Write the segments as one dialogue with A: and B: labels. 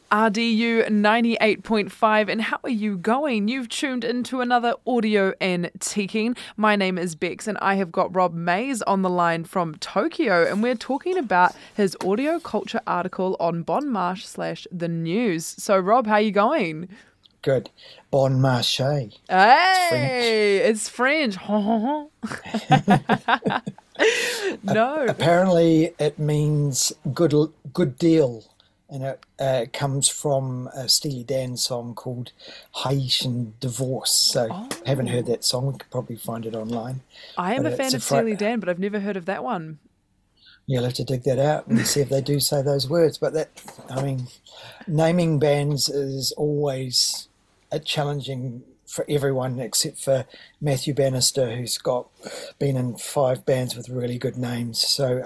A: RDU 98.5, and how are you going? You've tuned into another Audio Antiquing. My name is Bex, and I have got Rob Mays on the line from Tokyo, and we're talking about his audio culture article on Bon Marché / The News. So, Rob, how are you going?
B: Good. Bon Marché.
A: Hey, it's French. No.
B: Apparently, it means good deal, and it comes from a Steely Dan song called Haitian Divorce. So, haven't heard that song. We could probably find it online.
A: I am
B: But
A: a fan of Steely Dan, but I've never heard of that one.
B: You'll have to dig that out and see if they do say those words. But naming bands is always challenging for everyone except for Matthew Bannister, who's been in 5 bands with really good names. So,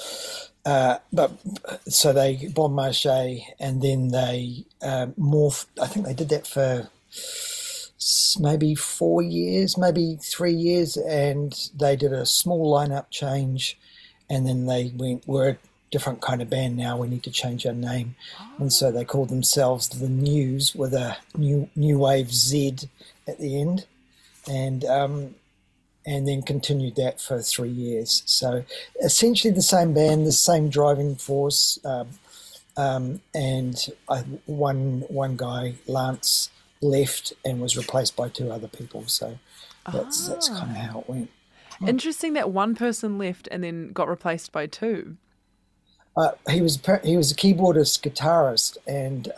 B: so they Bon Marché, and then they morphed. I think they did that for maybe 4 years, maybe 3 years, and they did a small lineup change, and then they we're a different kind of band now. We need to change our name, and so they called themselves The News with a new wave Z at the end, and then continued that for 3 years. So essentially the same band, the same driving force, and one guy, Lance, left and was replaced by 2 other people. So that's kind of how it went.
A: Interesting that one person left and then got replaced by 2.
B: He was a keyboardist, guitarist, and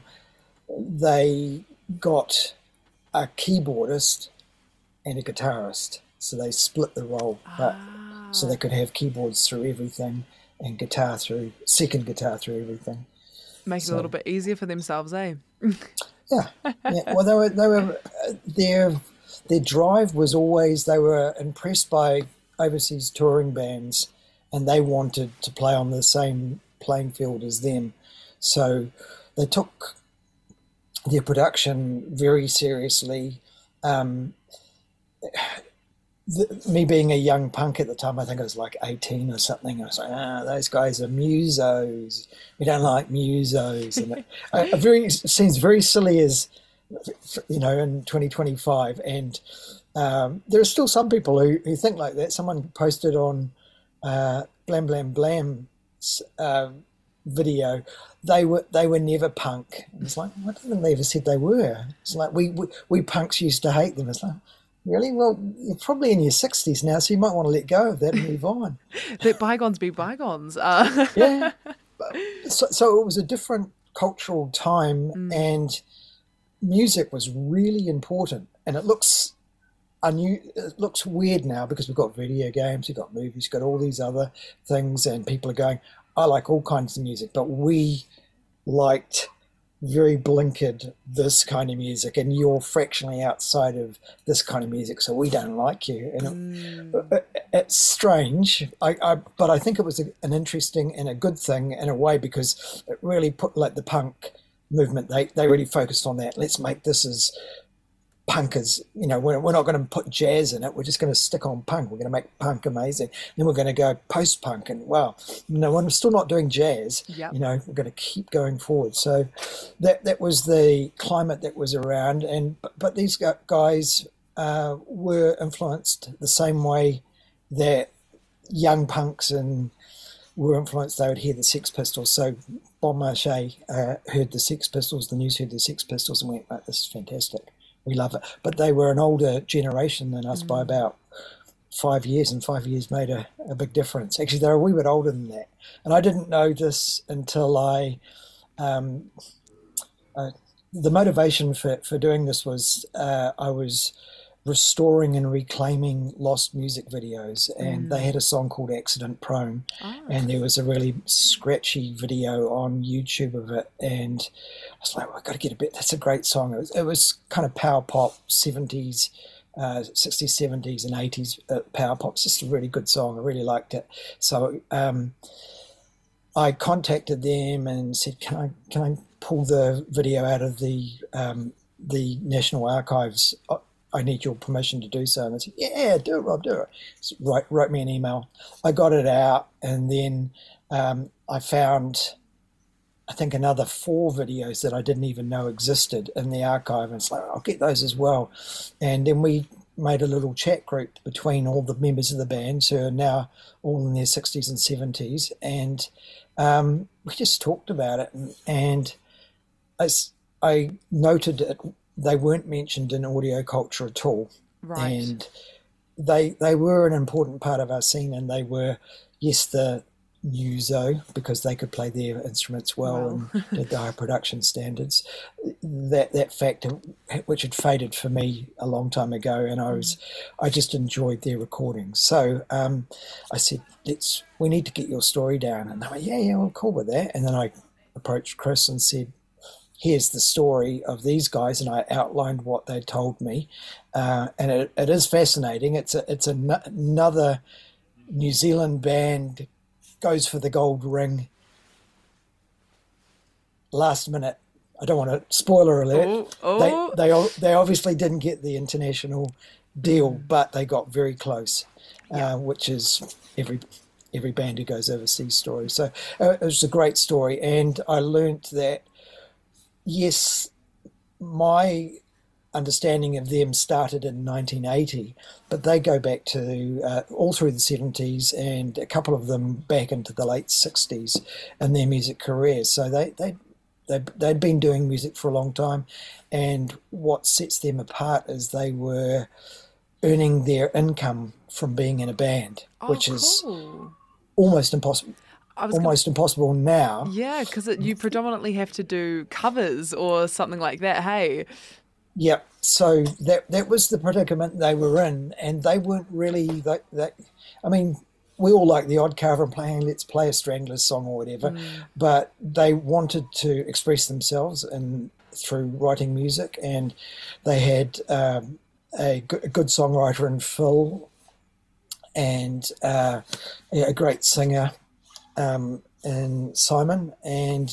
B: they got a keyboardist and a guitarist. So they split the role, so they could have keyboards through everything and second guitar through everything.
A: Make it a little bit easier for themselves, eh?
B: Yeah. Well, they were their drive was always, they were impressed by overseas touring bands, and they wanted to play on the same playing field as them. So they took their production very seriously. Me being a young punk at the time, I think I was like 18 or something, I was like, those guys are musos. We don't like musos. And it seems very silly as, in 2025. And there are still some people who think like that. Someone posted on Blam Blam Blam's video, they were never punk. And it's like, I don't think they ever said they were. It's like we punks used to hate them. It's like, really? Well, you're probably in your 60s now, so you might want to let go of that and move on.
A: Let bygones be bygones.
B: Yeah. So it was a different cultural time, and music was really important. And it looks weird now because we've got video games, we've got movies, we've got all these other things, and people are going, I like all kinds of music, but we liked very blinkered this kind of music, and you're fractionally outside of this kind of music, so we don't like you. And it's strange, but I think it was an interesting and a good thing in a way, because it really put, like, the punk movement, they really focused on that. Let's make this as punk as, we're not going to put jazz in it, we're just going to stick on punk, we're going to make punk amazing, then we're going to go post-punk, and we're still not doing jazz.
A: Yep.
B: We're going to keep going forward. So that was the climate that was around, but these guys were influenced the same way that young punks were influenced. They would hear the Sex Pistols. So Bon Marché heard the Sex Pistols, the News heard the Sex Pistols, and went, this is fantastic. We love it. But they were an older generation than us by about 5 years, and 5 years made a big difference. Actually, they're a wee bit older than that. And I didn't know this until the motivation for doing this was I was restoring and reclaiming lost music videos, and they had a song called Accident Prone, and there was a really scratchy video on YouTube of it, and I was like, I've got to get a bit, that's a great song. It was kind of power pop, 70s, 60s, 70s and 80s power pop. It's just a really good song. I really liked it. So I contacted them and said, can I pull the video out of the National Archives? I need your permission to do so. And I said, yeah, do it, Rob, do it. So wrote me an email. I got it out, and then I found I think another 4 videos that I didn't even know existed in the archive. And it's like, I'll get those as well. And then we made a little chat group between all the members of the bands who are now all in their 60s and 70s. And we just talked about it. And I noted that they weren't mentioned in audio culture at all.
A: Right.
B: And they were an important part of our scene, and they were, yes, the muso, because they could play their instruments well and did the high production standards. That factor, which had faded for me a long time ago, and I just enjoyed their recordings. So I said, we need to get your story down. And they went, yeah, we're cool with that. And then I approached Chris and said, here's the story of these guys, and I outlined what they told me, and it is fascinating. It's another New Zealand band goes for the gold ring last minute. I don't want to spoiler alert. They obviously didn't get the international deal, but they got very close, which is every band who goes overseas story. So it was a great story, and I learnt that. Yes, my understanding of them started in 1980, but they go back to all through the 70s, and a couple of them back into the late 60s in their music careers. So they'd been doing music for a long time, and what sets them apart is they were earning their income from being in a band, which is almost impossible. Impossible now.
A: Yeah, because you predominantly have to do covers or something like that, hey?
B: Yeah, so that was the predicament they were in, and they weren't really that. I mean, we all like the odd cover and playing let's play a Stranglers song or whatever, but they wanted to express themselves through writing music, and they had a good songwriter in Phil, and a great singer and Simon, and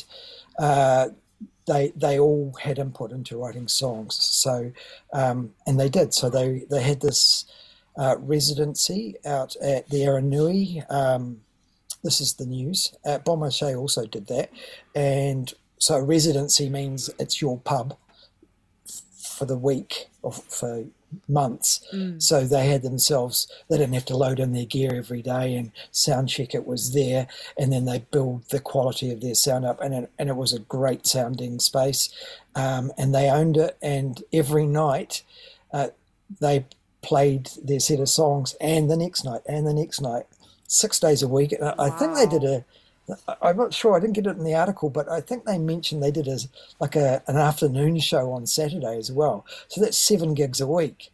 B: they all had input into writing songs. So and they did. So they had this residency out at the Aranui. This is the news. Beaumarchais also did that, and so residency means it's your pub for the week or for months. So they had themselves, they didn't have to load in their gear every day and sound check, it was there, and then they build the quality of their sound up, and it was a great sounding space, and they owned it, and every night they played their set of songs, and the next night, 6 days a week. And I think they did I'm not sure, I didn't get it in the article, but I think they mentioned they did an afternoon show on Saturday as well. So that's 7 gigs a week.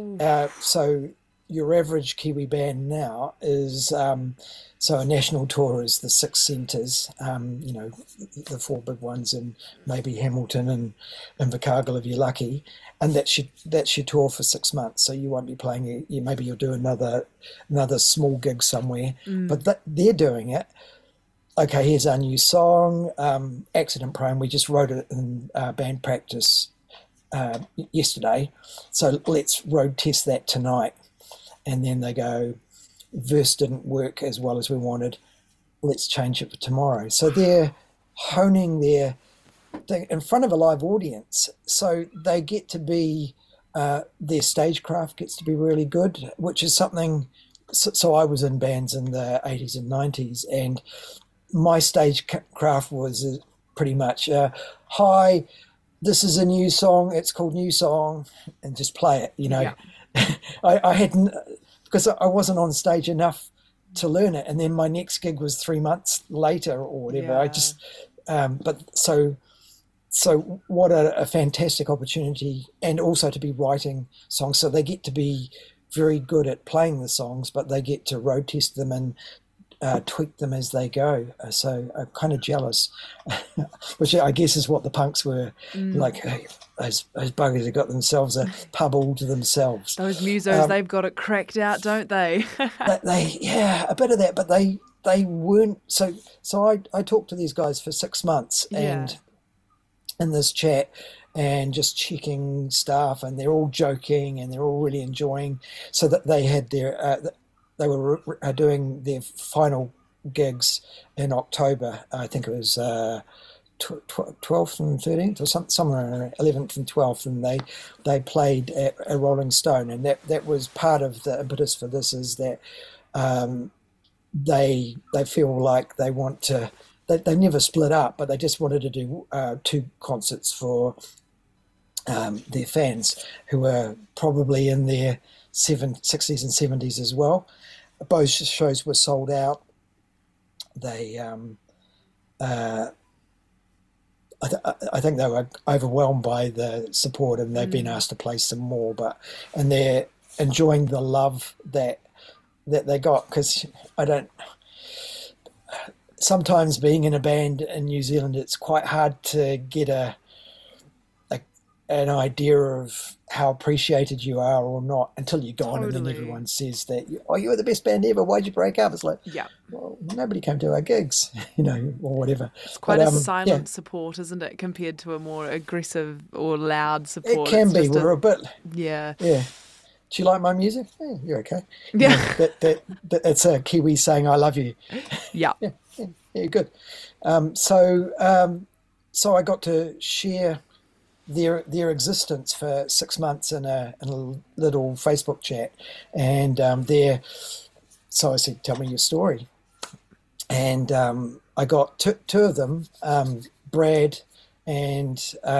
B: So your average Kiwi band now is, so a national tour is the 6 centres, the 4 big ones, and maybe Hamilton and Invercargill if you're lucky, and that's your tour for 6 months. So you won't be playing, maybe you'll do another small gig somewhere, but they're doing it. Okay, here's our new song, Accident Prone. We just wrote it in band practice yesterday, so let's road test that tonight. And then they go, verse didn't work as well as we wanted, let's change it for tomorrow. So they're honing their thing in front of a live audience, so they get to be, their stagecraft gets to be really good, which is something, so I was in bands in the 80s and 90s, and my stagecraft was pretty much, hi, this is a new song, it's called New Song, and just play it, Yeah. I hadn't, because I wasn't on stage enough to learn it, and then my next gig was 3 months later or whatever. Yeah. I just, but so what a fantastic opportunity, and also to be writing songs, so they get to be very good at playing the songs, but they get to road test them and tweak them as they go. So I'm kind of jealous, which I guess is what the punks were like. Hey, those buggers have got themselves a pub all to themselves.
A: Those musos, they've got it cracked out, don't they?
B: Yeah, a bit of that, but they weren't. So I talked to these guys for 6 months, and in this chat, and just checking stuff, and they're all joking, and they're all really enjoying. So that they had their. They were doing their final gigs in October. I think it was 12th and 13th, or somewhere around 11th and 12th, and they played at a Rolling Stone, and that was part of the impetus for this, is that they feel like they want to. They never split up, but they just wanted to do 2 concerts for their fans, who were probably in their 60s and 70s as well. Both shows were sold out. They, I think they were overwhelmed by the support, and they've been asked to play some more. And they're enjoying the love that they got, because sometimes being in a band in New Zealand, it's quite hard to get an idea of how appreciated you are or not until you go on, and then everyone says that, you were the best band ever, why'd you break up? It's like, well, nobody came to our gigs, or whatever.
A: It's quite a silent support, isn't it, compared to a more aggressive or loud support?
B: It can be. We're a bit...
A: Yeah.
B: Yeah. Do you like my music? Yeah, you're okay. Yeah. That it's a Kiwi saying, I love you.
A: Yeah.
B: Yeah, good. So I got to share their existence for 6 months in a little Facebook chat, and so I said, tell me your story, and I got two of them, Brad and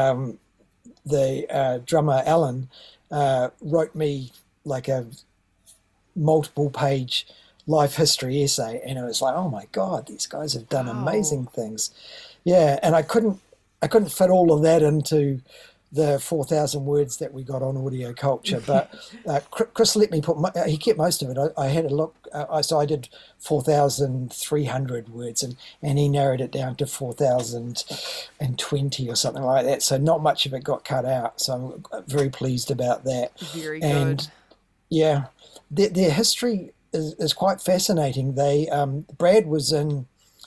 B: the drummer Alan, wrote me like a multiple page life history essay, and it was like, oh my God, these guys have done amazing things. Yeah, and I couldn't fit all of that into the 4,000 words that we got on Audio Culture, but Chris let me he kept most of it. I had a look, so I did 4,300 words, and he narrowed it down to 4,020 or something like that. So not much of it got cut out. So I'm very pleased about that.
A: Very good.
B: And yeah, their history is quite fascinating. Brad was in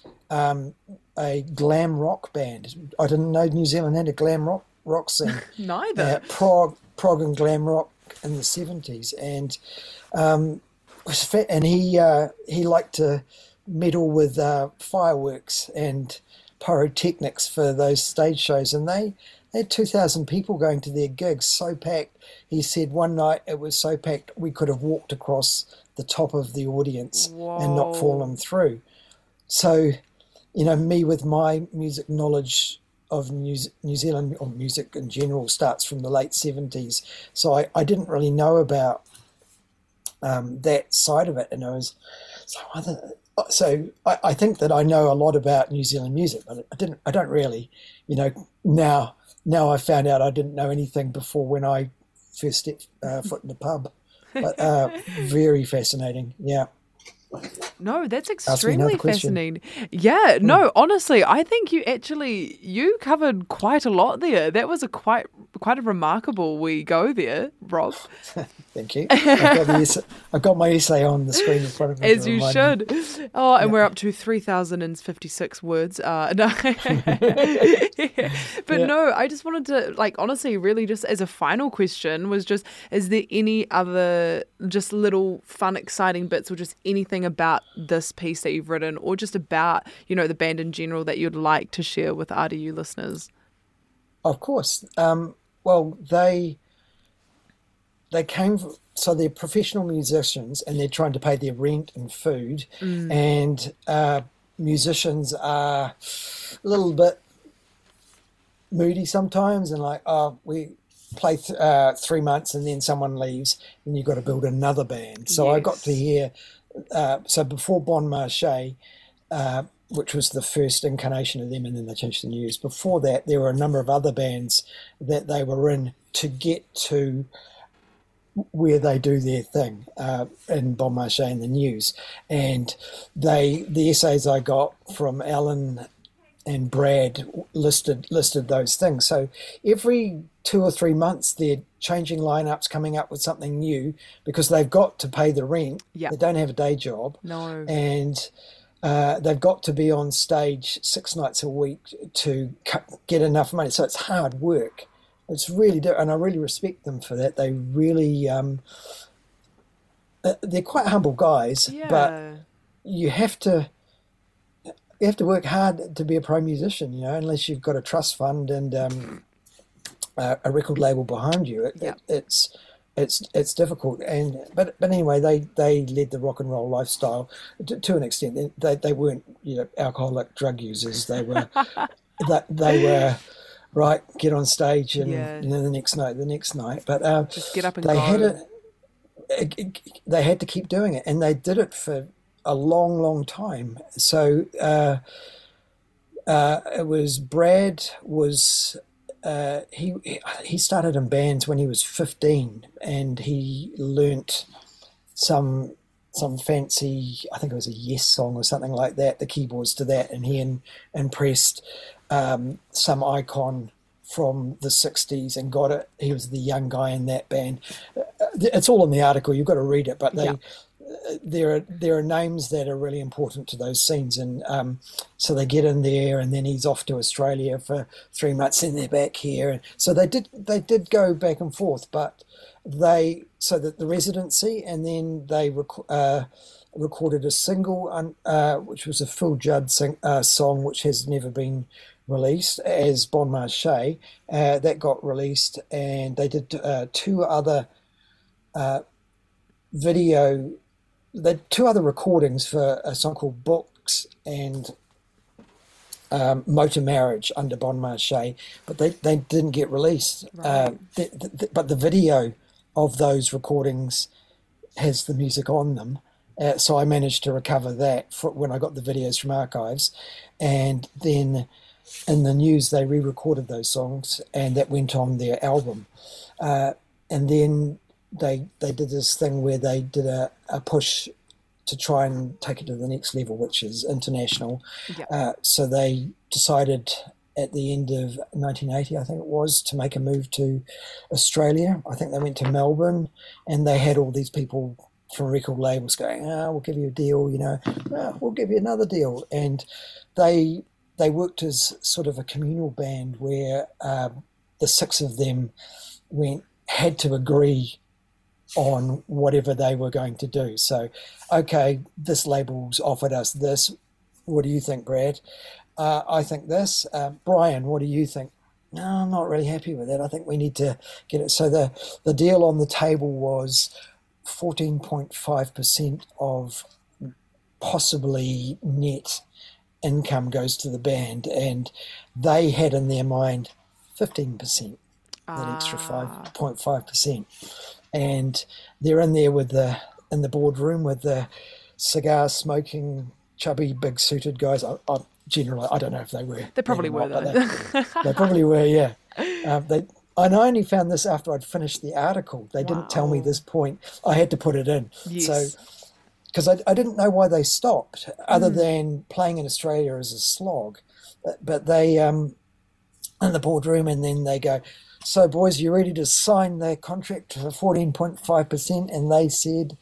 B: a glam rock band. I didn't know New Zealand had a glam rock scene.
A: Neither.
B: Prog and glam rock in the 70s, and he liked to meddle with fireworks and pyrotechnics for those stage shows, and they had 2,000 people going to their gigs, so packed. He said one night it was so packed we could have walked across the top of the audience and not fallen through. So, me with my music knowledge of New Zealand, or music in general, starts from the late 70s. So I didn't really know about that side of it. And I think that I know a lot about New Zealand music, but I don't really, now I found out I didn't know anything before when I first stepped foot in the pub. But very fascinating, yeah.
A: No, that's extremely fascinating. Yeah, no, honestly, I think you covered quite a lot there. That was quite a remarkable wee go there, Rob.
B: Thank you. I've got my essay on the screen in front of me.
A: As you should. Oh, and we're up to 3,056 words. No. But no, I just wanted to, honestly, really just as a final question was just, is there any other just little fun, exciting bits, or just anything about this piece that you've written, or just about, the band in general, that you'd like to share with RDU listeners?
B: Of course. Well, they came, so they're professional musicians, and they're trying to pay their rent and food, and musicians are a little bit moody sometimes, and we play 3 months and then someone leaves and you've got to build another band. So yes. I got to hear, so before Bon Marché, which was the first incarnation of them, and then they changed the news. Before that, there were a number of other bands that they were in to get to where they do their thing in Bon Marché and the News. And the essays I got from Alan and Brad listed those things. So every 2 or 3 months, they're changing lineups, coming up with something new, because they've got to pay the rent.
A: Yep.
B: They don't have a day job.
A: No.
B: And they've got to be on stage 6 nights a week to get enough money. So it's hard work. It's really, and I really respect them for that. They really, they're quite humble guys,
A: yeah.
B: but you have to, have to work hard to be a pro musician, unless you've got a trust fund and a record label behind you.
A: Yeah.
B: It's difficult. But anyway, they led the rock and roll lifestyle to an extent. They weren't alcoholic drug users. They were they were right. Get on stage and the next night. But
A: just get up and
B: they
A: go.
B: They had to keep doing it, and they did it for a long time. So it was Brad was he started in bands when he was 15, and he learnt some fancy, I think it was a Yes song or something like that, the keyboards to that, and he impressed some icon from the 60s and got it. He was the young guy in that band. It's all in the article, you've got to read it, but there are names that are really important to those scenes, and so they get in there, and then he's off to Australia for 3 months, and they're back here, and so they did go back and forth, but so that the residency, and then they recorded a single, which was a Phil Judd song, which has never been released, as Bon Marché. That got released, and they did 2 other two other recordings for a song called Books and Motor Marriage under Bon Marché, but they didn't get released.
A: Right.
B: But the video of those recordings has the music on them. So I managed to recover that when I got the videos from archives. And then in the news, they re-recorded those songs, and that went on their album. And then they did this thing where they did a push to try and take it to the next level, which is international.
A: Yeah.
B: So they decided at the end of 1980, I think it was, to make a move to Australia. I think they went to Melbourne, and they had all these people from record labels going, we'll give you a deal, we'll give you another deal. And they worked as sort of a communal band where the 6 of them had to agree on whatever they were going to do. So, okay, this label's offered us this. What do you think, Brad? I think this. Brian, what do you think? No, I'm not really happy with that. I think we need to get it. So the deal on the table was 14.5% of possibly net income goes to the band, and they had in their mind 15%, that extra 5.5%. And they're in there in the boardroom with the cigar smoking, chubby, big suited guys. I don't know if they were.
A: They probably were, though.
B: They probably were, yeah. And I only found this after I'd finished the article. They didn't tell me this point. I had to put it in.
A: Yes.
B: So, because I didn't know why they stopped, other than playing in Australia as a slog. But they, in the boardroom, and then they go, so boys, you ready to sign the contract for 14.5%? And they said,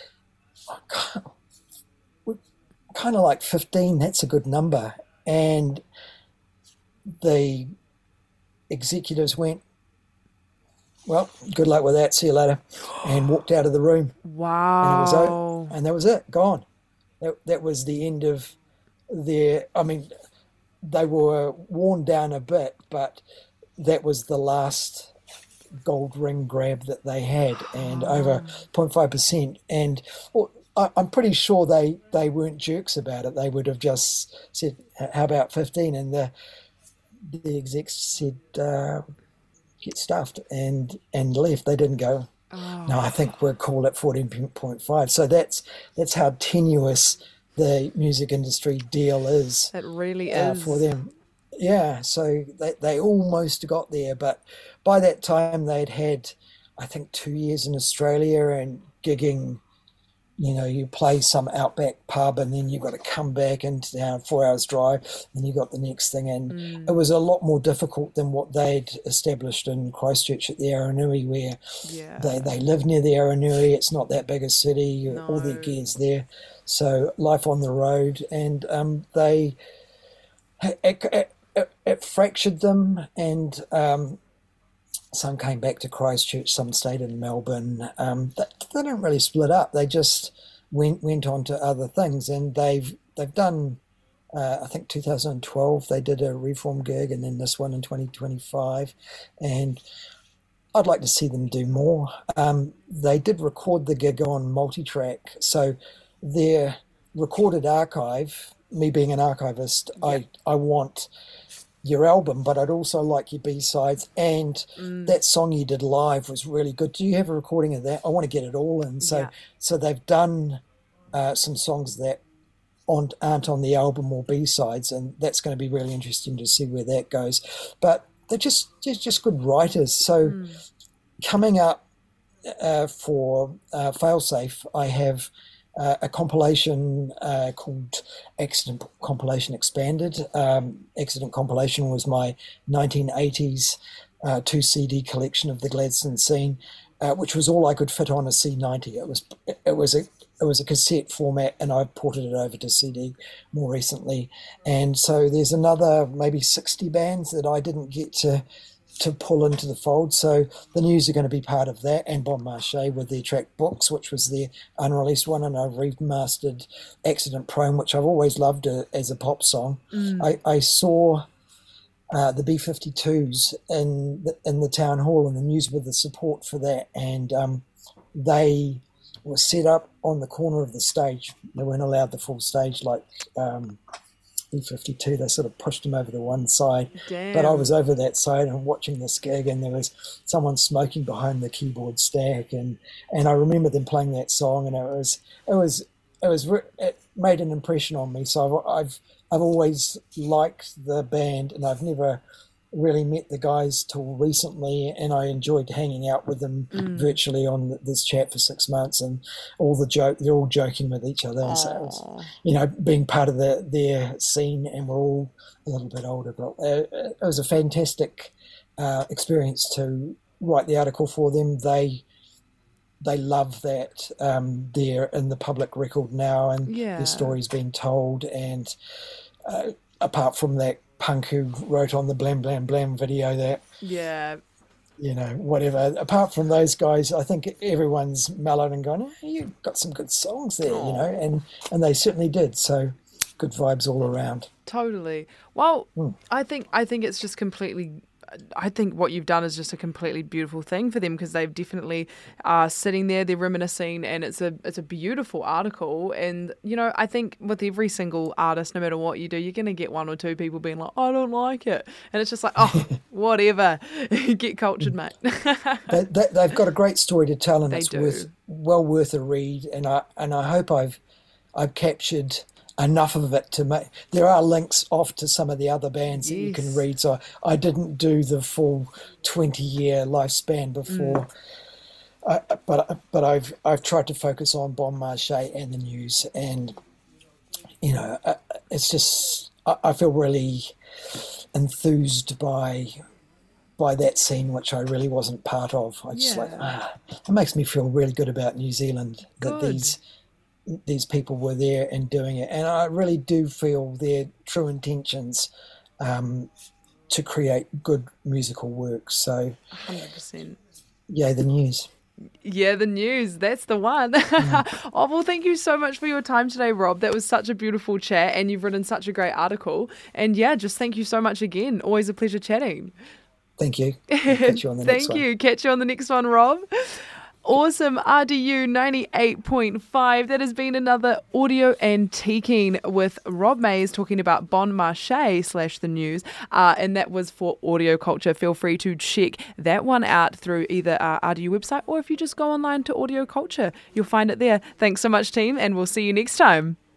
B: we're kind of like 15, that's a good number. And the executives went, well, good luck with that, see you later, and walked out of the room.
A: Wow.
B: And it was over, and that was it, gone. That was the end of their, they were worn down a bit, but that was the last gold ring grab that they had, and over 0.5%. And I'm pretty sure they weren't jerks about it. They would have just said, how about 15? And the execs said, get stuffed, and left. They didn't go, no, I think we'll call it 14.5. So that's how tenuous the music industry deal is.
A: It really is.
B: For them. Yeah, so they almost got there, but by that time they'd had, I think, 2 years in Australia and gigging. You play some outback pub, and then you've got to come back into town, 4 hours drive, and you got the next thing. And it was a lot more difficult than what they'd established in Christchurch at the Aranui, where they live near the Aranui. It's not that big a city. No. All their gear's there. So life on the road, and it fractured them, and some came back to Christchurch, some stayed in Melbourne. They didn't really split up. They just went on to other things, and they've done I think 2012 they did a Reform gig, and then this one in 2025, and I'd like to see them do more. They did record the gig on multi-track, so their recorded archive, me being an archivist, I want your album, but I'd also like your B-sides, and that song you did live was really good. Do you have a recording of that? I want to get it all in. So they've done some songs that aren't on the album or B-sides, and that's going to be really interesting to see where that goes. But they're just good writers. So coming up for Failsafe, I have a compilation called Accident Compilation Expanded. Accident Compilation was my 1980s 2 CD collection of the Gladstone scene, which was all I could fit on a C90. It was a cassette format, and I ported it over to CD more recently. And so there's another maybe 60 bands that I didn't get to pull into the fold. So the News are going to be part of that, and Bon Marché with their track Books, which was their unreleased one, and I've remastered Accident Prone, which I've always loved as a pop song. I saw the B-52s in the town hall, and the News with the support for that, and they were set up on the corner of the stage. They weren't allowed the full stage like B-52. They sort of pushed them over to one side.
A: Damn.
B: But I was over that side and watching this gig, and there was someone smoking behind the keyboard stack, and I remember them playing that song, and it made an impression on me. So I've always liked the band, and I've never really met the guys till recently, and I enjoyed hanging out with them virtually on this chat for 6 months, and they're all joking with each other. And so it was, being part of their scene, and we're all a little bit older, but it was a fantastic experience to write the article for them. They love that they're in the public record now, and their story's being told, and apart from that punk who wrote on the Blam Blam Blam video that, whatever. Apart from those guys, I think everyone's mellowed and gone, you've got some good songs there, and they certainly did. So good vibes all around.
A: Totally. Well, I think it's just completely. I think what you've done is just a completely beautiful thing for them, because they've definitely sitting there, they're reminiscing, and it's a beautiful article. And I think with every single artist, no matter what you do, you're going to get one or two people being like, I don't like it, and it's just like, oh, whatever, get cultured, mate.
B: They've got a great story to tell, and it's well worth a read. And I hope I've captured enough of it to make. There are links off to some of the other bands that you can read, so I didn't do the full 20-year lifespan before, but I've tried to focus on Bon Marché and the News, and it's just I feel really enthused by that scene, which I really wasn't part of. I just it makes me feel really good about New Zealand that these people were there and doing it, and I really do feel their true intentions to create good musical works. So
A: 100%.
B: Yeah, the News.
A: Yeah, the News. That's the one. Oh, well, thank you so much for your time today, Rob. That was such a beautiful chat, and you've written such a great article. And just thank you so much again. Always a pleasure chatting.
B: Thank you. Catch you on the next one.
A: Thank you. Catch you on the next one, Rob. Awesome. RDU 98.5. That has been another audio antiquing with Rob Mays talking about Bon Marché / the News. And that was for Audio Culture. Feel free to check that one out through either our RDU website, or if you just go online to Audio Culture, you'll find it there. Thanks so much, team, and we'll see you next time.